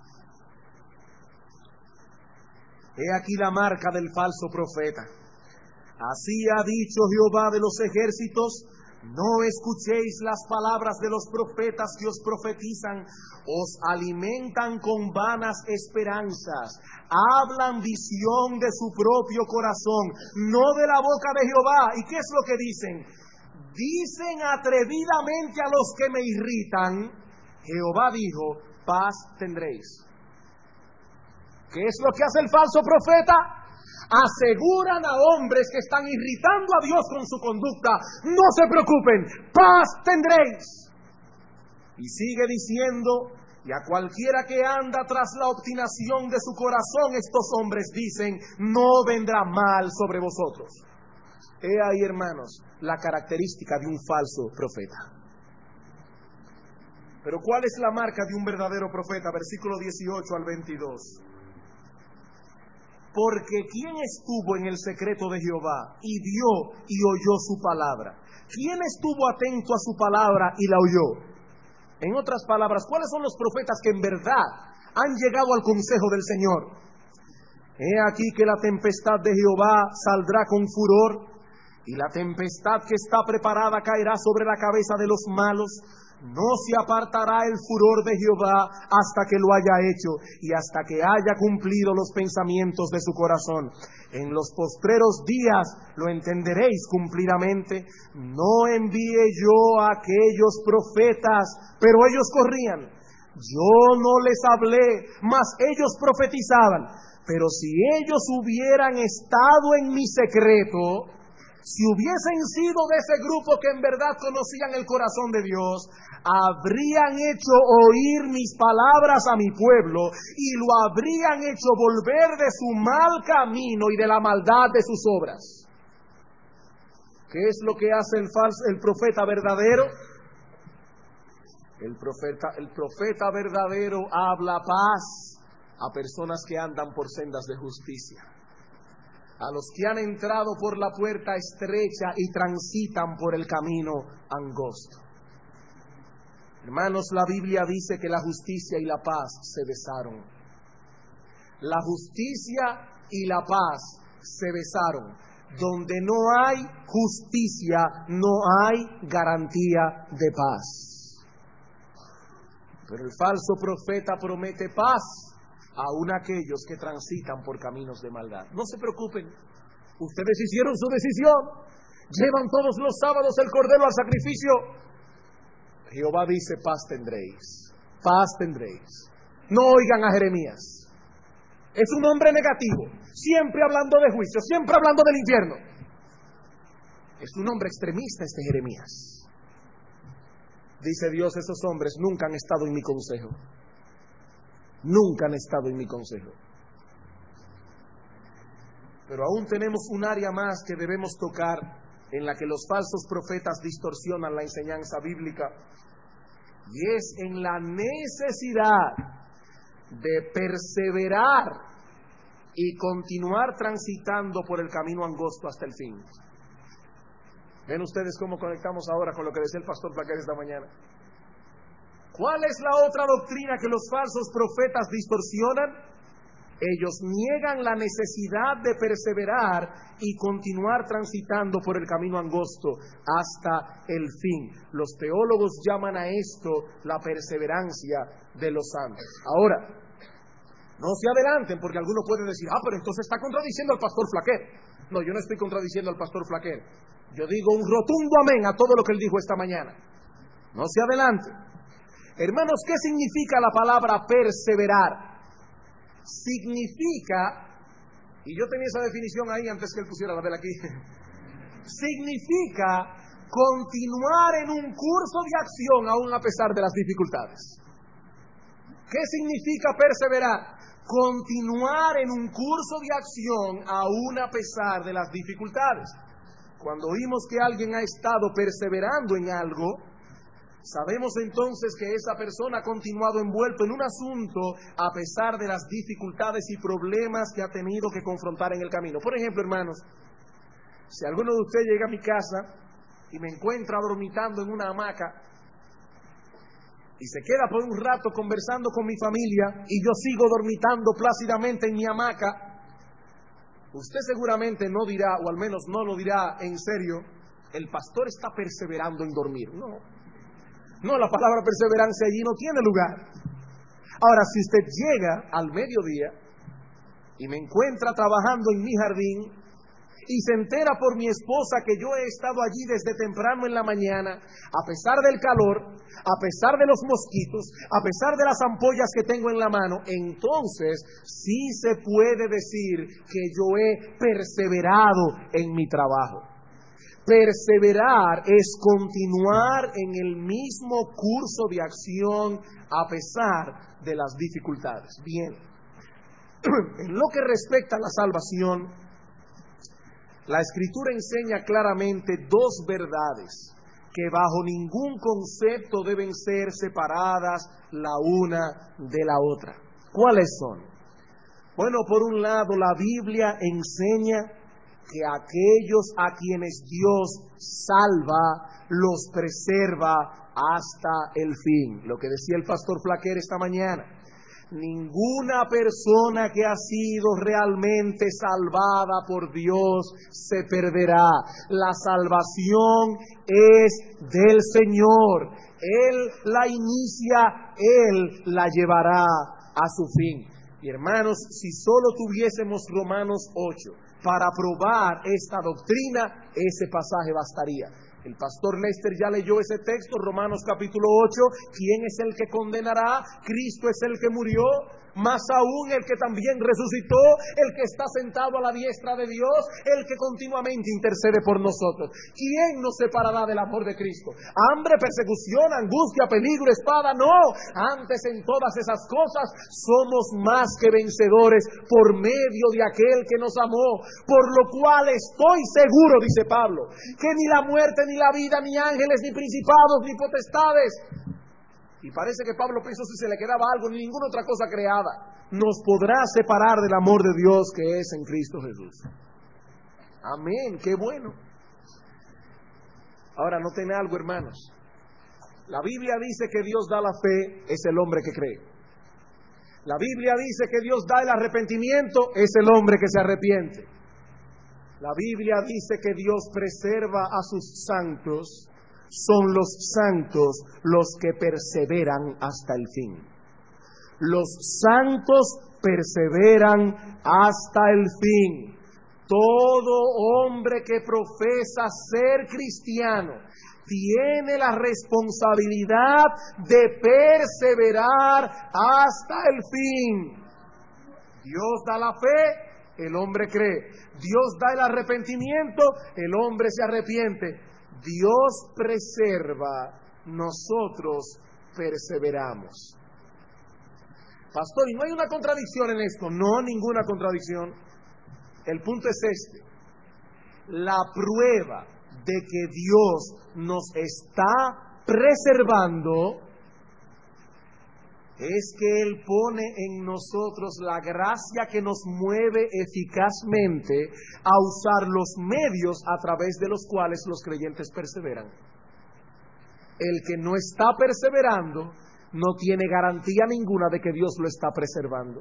He aquí la marca del falso profeta. Así ha dicho Jehová de los ejércitos: no escuchéis las palabras de los profetas que os profetizan, os alimentan con vanas esperanzas, hablan visión de su propio corazón, no de la boca de Jehová. ¿Y qué es lo que dicen? Dicen atrevidamente a los que me irritan: Jehová dijo, paz tendréis. ¿Qué es lo que hace el falso profeta? Aseguran a hombres que están irritando a Dios con su conducta: no se preocupen, paz tendréis. Y sigue diciendo: y a cualquiera que anda tras la obstinación de su corazón, estos hombres dicen: no vendrá mal sobre vosotros. He ahí, hermanos, la característica de un falso profeta. Pero ¿cuál es la marca de un verdadero profeta? Versículo 18 al 22. Porque ¿quién estuvo en el secreto de Jehová y vio y oyó su palabra? ¿Quién estuvo atento a su palabra y la oyó? En otras palabras, ¿cuáles son los profetas que en verdad han llegado al consejo del Señor? He aquí que la tempestad de Jehová saldrá con furor, y la tempestad que está preparada caerá sobre la cabeza de los malos. No se apartará el furor de Jehová hasta que lo haya hecho y hasta que haya cumplido los pensamientos de su corazón. En los postreros días lo entenderéis cumplidamente. No envié yo a aquellos profetas, pero ellos corrían. Yo no les hablé, mas ellos profetizaban. Pero si ellos hubieran estado en mi secreto, si hubiesen sido de ese grupo que en verdad conocían el corazón de Dios, habrían hecho oír mis palabras a mi pueblo y lo habrían hecho volver de su mal camino y de la maldad de sus obras. ¿Qué es lo que hace el profeta verdadero? El profeta verdadero habla paz a personas que andan por sendas de justicia, a los que han entrado por la puerta estrecha y transitan por el camino angosto. Hermanos, la Biblia dice que la justicia y la paz se besaron. La justicia y la paz se besaron. Donde no hay justicia, no hay garantía de paz. Pero el falso profeta promete paz aún aquellos que transitan por caminos de maldad. No se preocupen, ustedes hicieron su decisión, llevan todos los sábados el cordero al sacrificio. Jehová dice, paz tendréis, paz tendréis. No oigan a Jeremías, es un hombre negativo, siempre hablando de juicio, siempre hablando del infierno. Es un hombre extremista este Jeremías. Dice Dios, esos hombres nunca han estado en mi consejo. Nunca han estado en mi consejo. Pero aún tenemos un área más que debemos tocar, en la que los falsos profetas distorsionan la enseñanza bíblica, y es en la necesidad de perseverar y continuar transitando por el camino angosto hasta el fin. ¿Ven ustedes cómo conectamos ahora con lo que decía el pastor Flaquer esta mañana? ¿Cuál es la otra doctrina que los falsos profetas distorsionan? Ellos niegan la necesidad de perseverar y continuar transitando por el camino angosto hasta el fin. Los teólogos llaman a esto la perseverancia de los santos. Ahora, no se adelanten, porque alguno puede decir, pero entonces está contradiciendo al pastor Flaquer. No, yo no estoy contradiciendo al pastor Flaquer. Yo digo un rotundo amén a todo lo que él dijo esta mañana. No se adelanten. Hermanos, ¿qué significa la palabra perseverar? Significa, y yo tenía esa definición ahí antes que él pusiera la vela aquí, significa continuar en un curso de acción aún a pesar de las dificultades. ¿Qué significa perseverar? Continuar en un curso de acción aún a pesar de las dificultades. Cuando oímos que alguien ha estado perseverando en algo, sabemos entonces que esa persona ha continuado envuelto en un asunto a pesar de las dificultades y problemas que ha tenido que confrontar en el camino. Por ejemplo, hermanos, si alguno de ustedes llega a mi casa y me encuentra dormitando en una hamaca y se queda por un rato conversando con mi familia y yo sigo dormitando plácidamente en mi hamaca, usted seguramente no dirá, o al menos no lo dirá en serio, el pastor está perseverando en dormir. No, la palabra perseverancia allí no tiene lugar. Ahora, si usted llega al mediodía y me encuentra trabajando en mi jardín y se entera por mi esposa que yo he estado allí desde temprano en la mañana, a pesar del calor, a pesar de los mosquitos, a pesar de las ampollas que tengo en la mano, entonces sí se puede decir que yo he perseverado en mi trabajo. Perseverar es continuar en el mismo curso de acción a pesar de las dificultades. Bien, en lo que respecta a la salvación, La Escritura enseña claramente dos verdades que bajo ningún concepto deben ser separadas la una de la otra. ¿Cuáles son? Bueno, por un lado, la Biblia enseña que aquellos a quienes Dios salva, los preserva hasta el fin. Lo que decía el pastor Flaquer esta mañana. Ninguna persona que ha sido realmente salvada por Dios se perderá. La salvación es del Señor. Él la inicia, Él la llevará a su fin. Y hermanos, si solo tuviésemos Romanos 8 para probar esta doctrina, ese pasaje bastaría. El pastor Lester ya leyó ese texto, Romanos capítulo 8. ¿Quién es el que condenará? Cristo es el que murió, más aún el que también resucitó, el que está sentado a la diestra de Dios, el que continuamente intercede por nosotros. ¿Quién nos separará del amor de Cristo? Hambre, persecución, angustia, peligro, espada. No, antes en todas esas cosas somos más que vencedores por medio de aquel que nos amó, por lo cual estoy seguro, dice Pablo, que ni la muerte, ni la vida, ni ángeles, ni principados, ni potestades. Y parece que Pablo pensó si se le quedaba algo, ni ninguna otra cosa creada nos podrá separar del amor de Dios que es en Cristo Jesús. Amén, qué bueno. Ahora noten algo, hermanos. La Biblia dice que Dios da la fe, es el hombre que cree. La Biblia dice que Dios da el arrepentimiento, es el hombre que se arrepiente. La Biblia dice que Dios preserva a sus santos, son los santos los que perseveran hasta el fin. Los santos perseveran hasta el fin. Todo hombre que profesa ser cristiano tiene la responsabilidad de perseverar hasta el fin. Dios da la fe, el hombre cree. Dios da el arrepentimiento, el hombre se arrepiente. Dios preserva, nosotros perseveramos. Pastor, ¿y no hay una contradicción en esto? No, ninguna contradicción. El punto es este. La prueba de que Dios nos está preservando es que Él pone en nosotros la gracia que nos mueve eficazmente a usar los medios a través de los cuales los creyentes perseveran. El que no está perseverando no tiene garantía ninguna de que Dios lo está preservando.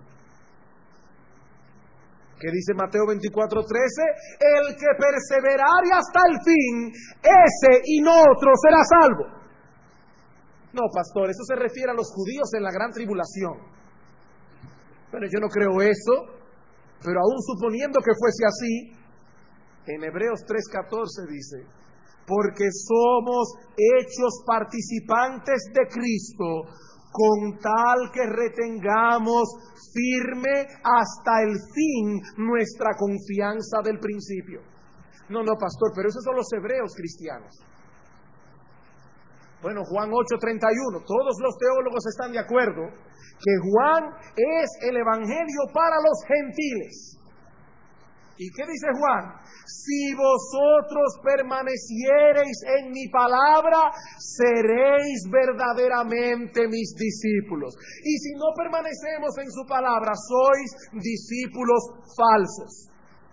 ¿Qué dice Mateo 24:13? El que perseverare hasta el fin, ese y no otro será salvo. No, pastor, eso se refiere a los judíos en la gran tribulación. Bueno, yo no creo eso, pero aún suponiendo que fuese así, en Hebreos 3:14 dice, porque somos hechos participantes de Cristo, con tal que retengamos firme hasta el fin nuestra confianza del principio. No, pastor, pero esos son los hebreos cristianos. Bueno, Juan 8:31, todos los teólogos están de acuerdo que Juan es el evangelio para los gentiles. ¿Y qué dice Juan? Si vosotros permaneciereis en mi palabra, seréis verdaderamente mis discípulos. Y si no permanecemos en su palabra, sois discípulos falsos.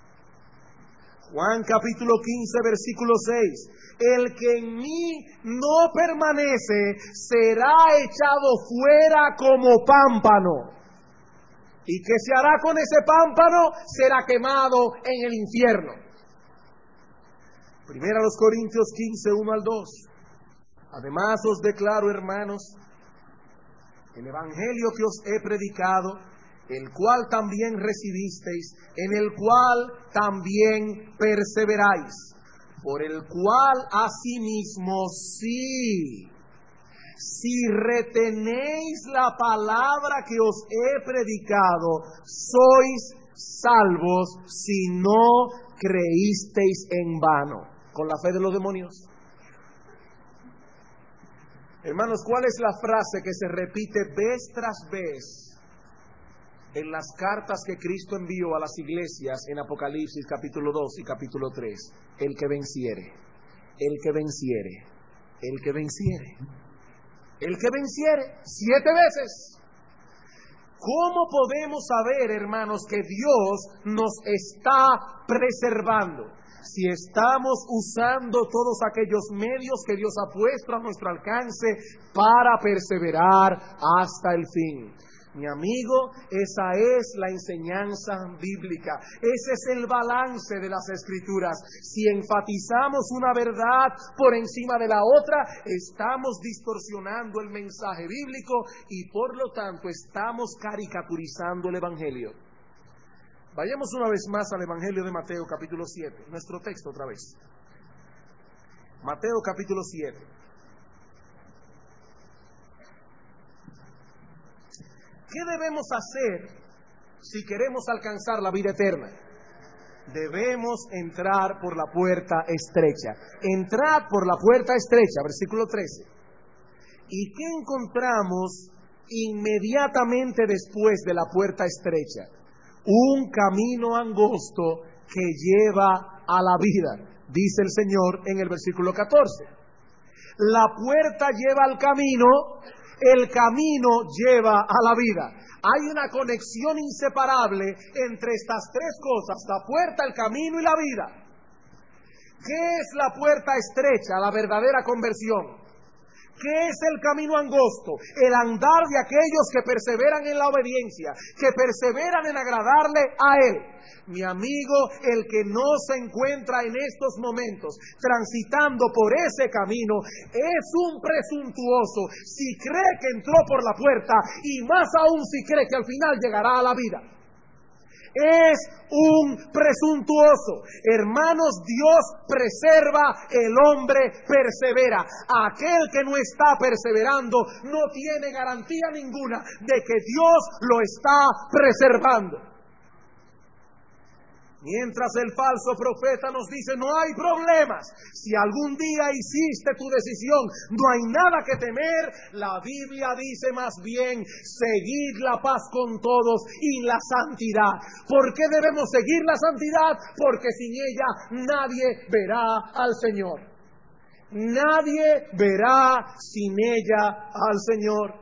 Juan capítulo 15, versículo 6. El que en mí no permanece será echado fuera como pámpano. ¿Y qué se hará con ese pámpano? Será quemado en el infierno. Primera los Corintios 15, 1 al 2. Además os declaro, hermanos, el evangelio que os he predicado, el cual también recibisteis, en el cual también perseveráis, por el cual asimismo si retenéis la palabra que os he predicado, sois salvos si no creísteis en vano. Con la fe de los demonios. Hermanos, ¿cuál es la frase que se repite vez tras vez en las cartas que Cristo envió a las iglesias en Apocalipsis capítulo 2 y capítulo 3, el que venciere, el que venciere, el que venciere, el que venciere 7 veces. ¿Cómo podemos saber, hermanos, que Dios nos está preservando? Si estamos usando todos aquellos medios que Dios ha puesto a nuestro alcance para perseverar hasta el fin. Mi amigo, esa es la enseñanza bíblica, ese es el balance de las Escrituras. Si enfatizamos una verdad por encima de la otra, estamos distorsionando el mensaje bíblico y por lo tanto estamos caricaturizando el Evangelio. Vayamos una vez más al Evangelio de Mateo capítulo 7, nuestro texto otra vez. Mateo capítulo 7. ¿Qué debemos hacer si queremos alcanzar la vida eterna? Debemos entrar por la puerta estrecha. Entrad por la puerta estrecha, versículo 13. ¿Y qué encontramos inmediatamente después de la puerta estrecha? Un camino angosto que lleva a la vida, dice el Señor en el versículo 14. La puerta lleva al camino, el camino lleva a la vida. Hay una conexión inseparable entre estas 3 cosas, la puerta, el camino y la vida. ¿Qué es la puerta estrecha? La verdadera conversión. ¿Qué es el camino angosto? El andar de aquellos que perseveran en la obediencia, que perseveran en agradarle a Él. Mi amigo, el que no se encuentra en estos momentos transitando por ese camino es un presuntuoso si cree que entró por la puerta y más aún si cree que al final llegará a la vida. Es un presuntuoso. Hermanos, Dios preserva, el hombre persevera. Aquel que no está perseverando no tiene garantía ninguna de que Dios lo está preservando. Mientras el falso profeta nos dice, no hay problemas. Si algún día hiciste tu decisión, no hay nada que temer. La Biblia dice más bien, seguid la paz con todos y la santidad. ¿Por qué debemos seguir la santidad? Porque sin ella nadie verá al Señor. Nadie verá sin ella al Señor.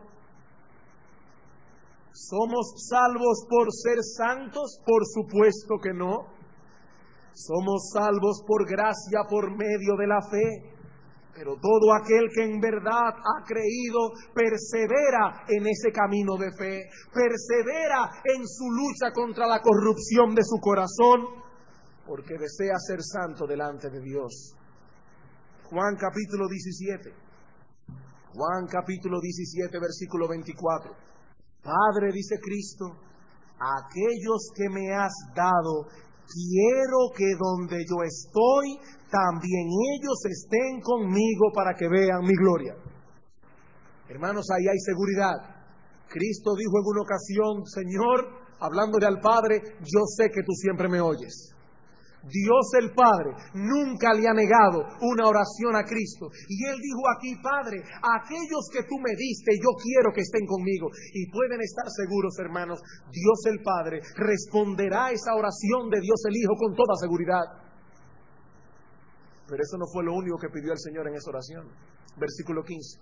¿Somos salvos por ser santos? Por supuesto que no. Somos salvos por gracia, por medio de la fe. Pero todo aquel que en verdad ha creído, persevera en ese camino de fe. Persevera en su lucha contra la corrupción de su corazón, porque desea ser santo delante de Dios. Juan capítulo 17. Juan capítulo 17, versículo 24. Padre, dice Cristo, aquellos que me has dado, quiero que donde yo estoy, también ellos estén conmigo para que vean mi gloria. Hermanos, ahí hay seguridad. Cristo dijo en una ocasión, Señor, hablándole al Padre, yo sé que tú siempre me oyes. Dios el Padre nunca le ha negado una oración a Cristo. Y Él dijo aquí, Padre, aquellos que tú me diste, yo quiero que estén conmigo. Y pueden estar seguros, hermanos, Dios el Padre responderá esa oración de Dios el Hijo con toda seguridad. Pero eso no fue lo único que pidió el Señor en esa oración. Versículo 15.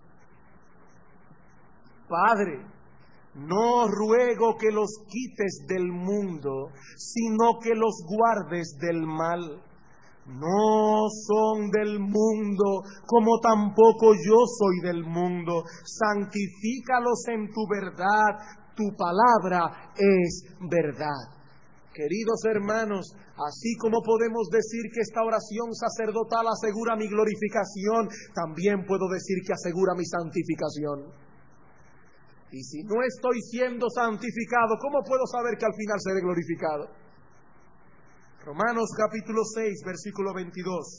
Padre, no ruego que los quites del mundo, sino que los guardes del mal. No son del mundo, como tampoco yo soy del mundo. Santifícalos en tu verdad, tu palabra es verdad. Queridos hermanos, así como podemos decir que esta oración sacerdotal asegura mi glorificación, también puedo decir que asegura mi santificación. Y si no estoy siendo santificado, ¿cómo puedo saber que al final seré glorificado? Romanos capítulo 6, versículo 22.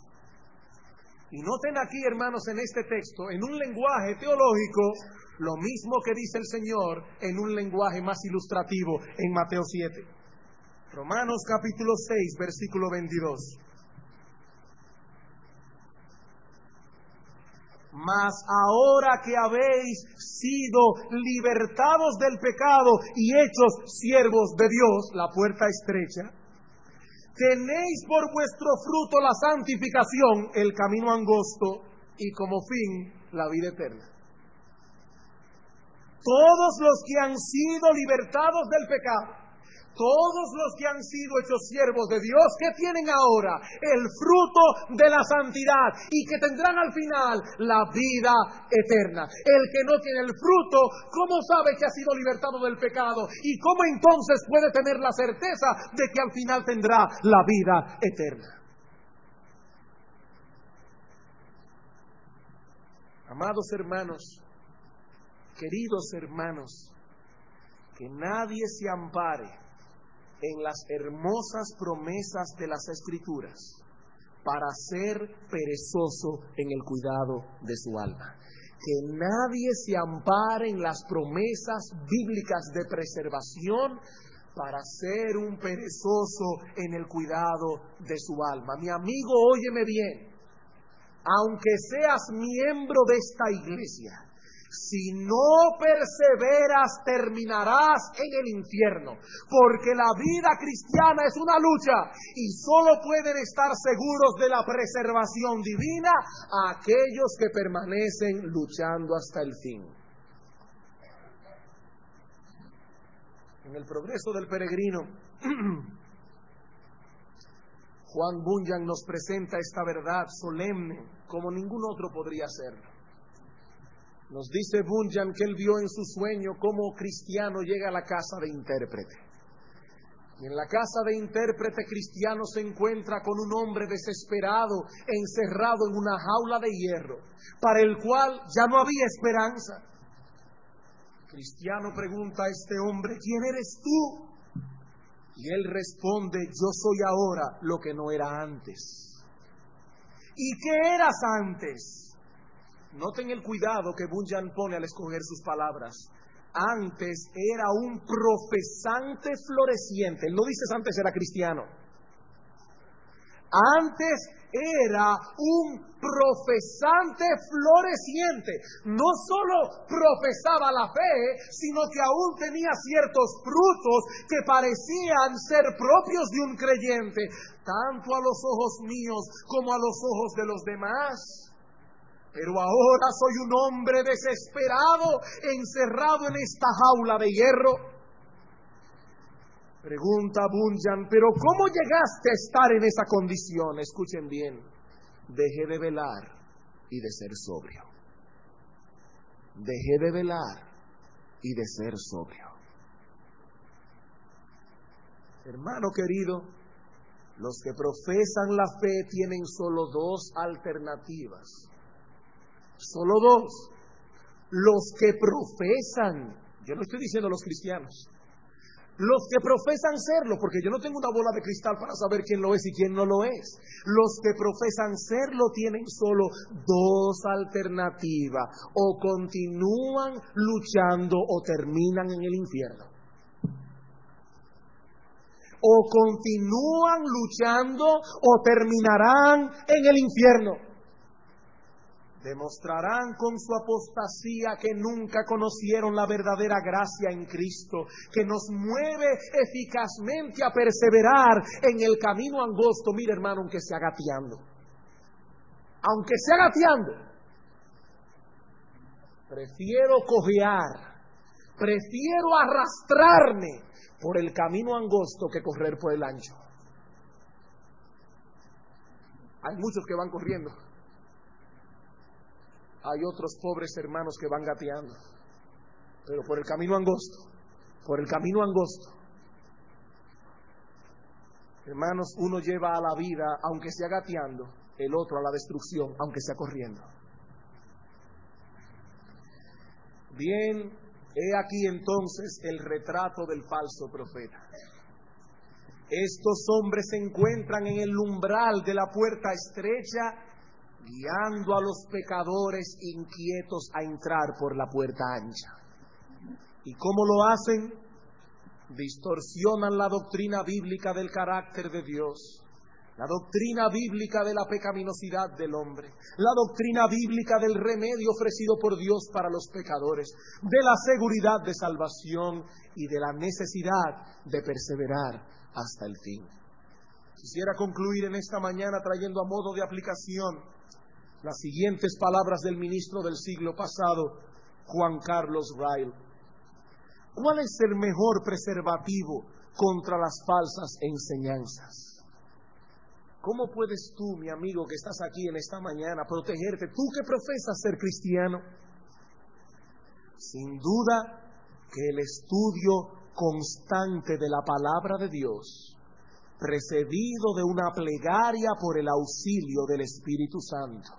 Y noten aquí, hermanos, en este texto, en un lenguaje teológico, lo mismo que dice el Señor en un lenguaje más ilustrativo en Mateo 7. Romanos capítulo 6, versículo 22. Mas ahora que habéis sido libertados del pecado y hechos siervos de Dios, la puerta estrecha, tenéis por vuestro fruto la santificación, el camino angosto, y como fin la vida eterna. Todos los que han sido libertados del pecado, todos los que han sido hechos siervos de Dios, ¿qué tienen ahora? El fruto de la santidad, y que tendrán al final la vida eterna. El que no tiene el fruto, ¿cómo sabe que ha sido libertado del pecado? ¿Y cómo entonces puede tener la certeza de que al final tendrá la vida eterna? Amados hermanos, queridos hermanos, que nadie se ampare en las hermosas promesas de las Escrituras para ser perezoso en el cuidado de su alma. Que nadie se ampare en las promesas bíblicas de preservación para ser un perezoso en el cuidado de su alma. Mi amigo, óyeme bien, aunque seas miembro de esta iglesia, si no perseveras, terminarás en el infierno, porque la vida cristiana es una lucha y solo pueden estar seguros de la preservación divina aquellos que permanecen luchando hasta el fin. En el progreso del peregrino, Juan Bunyan nos presenta esta verdad solemne como ningún otro podría hacerlo. Nos dice Bunyan que él vio en su sueño cómo Cristiano llega a la casa de intérprete. Y en la casa de intérprete Cristiano se encuentra con un hombre desesperado, encerrado en una jaula de hierro, para el cual ya no había esperanza. Cristiano pregunta a este hombre, ¿quién eres tú? Y él responde, yo soy ahora lo que no era antes. ¿Y qué eras antes? Noten el cuidado que Bunyan pone al escoger sus palabras. Antes era un profesante floreciente. Él no dice antes era cristiano. Antes era un profesante floreciente. No solo profesaba la fe, sino que aún tenía ciertos frutos que parecían ser propios de un creyente, tanto a los ojos míos como a los ojos de los demás. Pero ahora soy un hombre desesperado, encerrado en esta jaula de hierro. Pregunta Bunyan, ¿pero cómo llegaste a estar en esa condición? Escuchen bien, dejé de velar y de ser sobrio. Dejé de velar y de ser sobrio. Hermano querido, los que profesan la fe tienen solo dos alternativas. Solo dos. Los que profesan, yo no estoy diciendo los cristianos, los que profesan serlo, porque yo no tengo una bola de cristal para saber quién lo es y quién no lo es. Los que profesan serlo tienen solo dos alternativas: o continúan luchando o terminan en el infierno. O continúan luchando o terminarán en el infierno. Demostrarán con su apostasía que nunca conocieron la verdadera gracia en Cristo, que nos mueve eficazmente a perseverar en el camino angosto. Mira, hermano, aunque sea gateando. Aunque sea gateando. Prefiero cojear, prefiero arrastrarme por el camino angosto que correr por el ancho. Hay muchos que van corriendo. Hay otros pobres hermanos que van gateando, pero por el camino angosto, por el camino angosto. Hermanos, uno lleva a la vida, aunque sea gateando, el otro a la destrucción, aunque sea corriendo. Bien, he aquí entonces el retrato del falso profeta. Estos hombres se encuentran en el umbral de la puerta estrecha, guiando a los pecadores inquietos a entrar por la puerta ancha. ¿Y cómo lo hacen? Distorsionan la doctrina bíblica del carácter de Dios, La doctrina bíblica de la pecaminosidad del hombre, la doctrina bíblica del remedio ofrecido por Dios para los pecadores, de la seguridad de salvación y de la necesidad de perseverar hasta el fin. Quisiera concluir en esta mañana trayendo a modo de aplicación las siguientes palabras del ministro del siglo pasado, Juan Carlos Ryle. ¿Cuál es el mejor preservativo contra las falsas enseñanzas? ¿Cómo puedes tú, mi amigo que estás aquí en esta mañana, protegerte, tú que profesas ser cristiano? Sin duda que el estudio constante de la palabra de Dios, precedido de una plegaria por el auxilio del Espíritu Santo.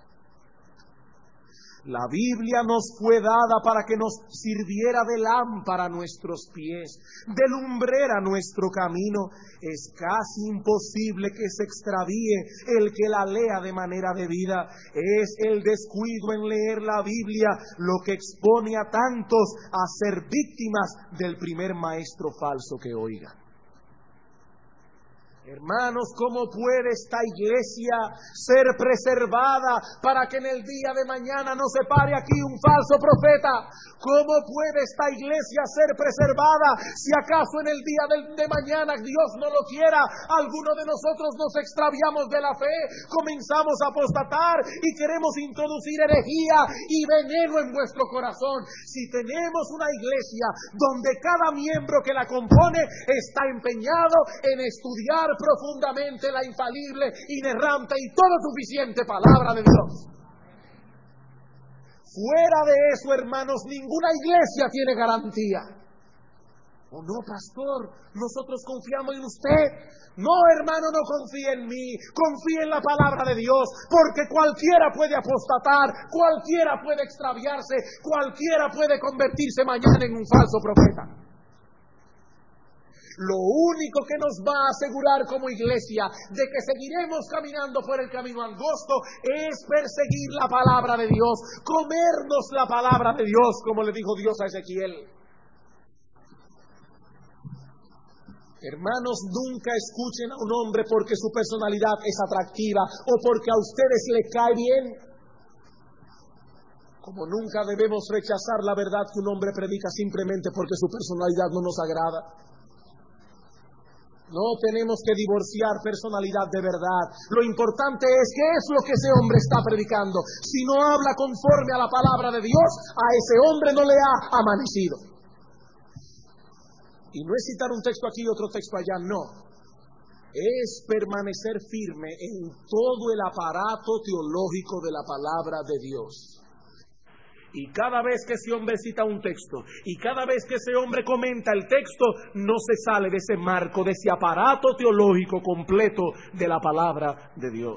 La Biblia nos fue dada para que nos sirviera de lámpara a nuestros pies, de lumbrera a nuestro camino. Es casi imposible que se extravíe el que la lea de manera debida. Es el descuido en leer la Biblia lo que expone a tantos a ser víctimas del primer maestro falso que oigan. Hermanos, ¿cómo puede esta iglesia ser preservada para que en el día de mañana no se pare aquí un falso profeta? ¿Cómo puede esta iglesia ser preservada si acaso en el día de mañana, Dios no lo quiera, alguno de nosotros nos extraviamos de la fe, comenzamos a apostatar y queremos introducir herejía y veneno en vuestro corazón? Si tenemos una iglesia donde cada miembro que la compone está empeñado en estudiar profundamente la infalible, inerrante y todo suficiente palabra de Dios. Fuera de eso, hermanos, ninguna iglesia tiene garantía. Oh no, pastor, nosotros confiamos en usted. No, hermano, no confíe en mí, confíe en la palabra de Dios, porque cualquiera puede apostatar, cualquiera puede extraviarse, cualquiera puede convertirse mañana en un falso profeta. Lo único que nos va a asegurar como iglesia de que seguiremos caminando por el camino angosto es perseguir la palabra de Dios, comernos la palabra de Dios, como le dijo Dios a Ezequiel. Hermanos, nunca escuchen a un hombre porque su personalidad es atractiva o porque a ustedes le cae bien. Como nunca debemos rechazar la verdad que un hombre predica simplemente porque su personalidad no nos agrada. No tenemos que divorciar personalidad de verdad. Lo importante es qué es lo que ese hombre está predicando. Si no habla conforme a la palabra de Dios, a ese hombre no le ha amanecido. Y no es citar un texto aquí y otro texto allá, no. Es permanecer firme en todo el aparato teológico de la palabra de Dios. Y cada vez que ese hombre cita un texto, y cada vez que ese hombre comenta el texto, no se sale de ese marco, de ese aparato teológico completo de la palabra de Dios.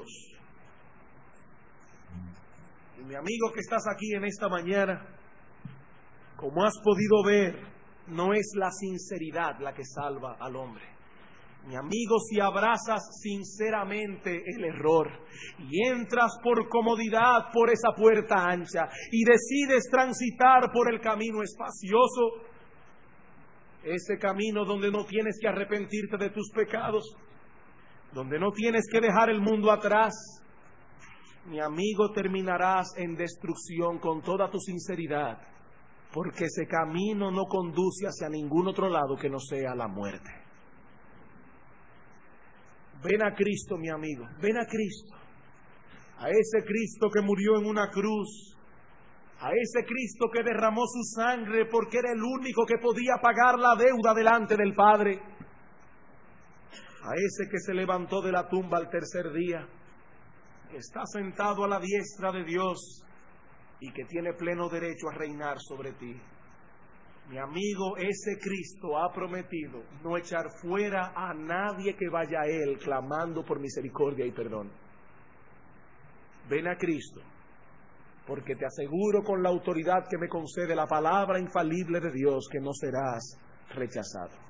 Y mi amigo que estás aquí en esta mañana, como has podido ver, no es la sinceridad la que salva al hombre. Mi amigo, si abrazas sinceramente el error y entras por comodidad por esa puerta ancha y decides transitar por el camino espacioso, ese camino donde no tienes que arrepentirte de tus pecados, donde no tienes que dejar el mundo atrás, mi amigo, terminarás en destrucción con toda tu sinceridad, porque ese camino no conduce hacia ningún otro lado que no sea la muerte. Ven a Cristo, mi amigo, ven a Cristo, a ese Cristo que murió en una cruz, a ese Cristo que derramó su sangre porque era el único que podía pagar la deuda delante del Padre, a ese que se levantó de la tumba al tercer día, que está sentado a la diestra de Dios y que tiene pleno derecho a reinar sobre ti. Mi amigo, ese Cristo ha prometido no echar fuera a nadie que vaya a Él clamando por misericordia y perdón. Ven a Cristo, porque te aseguro con la autoridad que me concede la palabra infalible de Dios que no serás rechazado.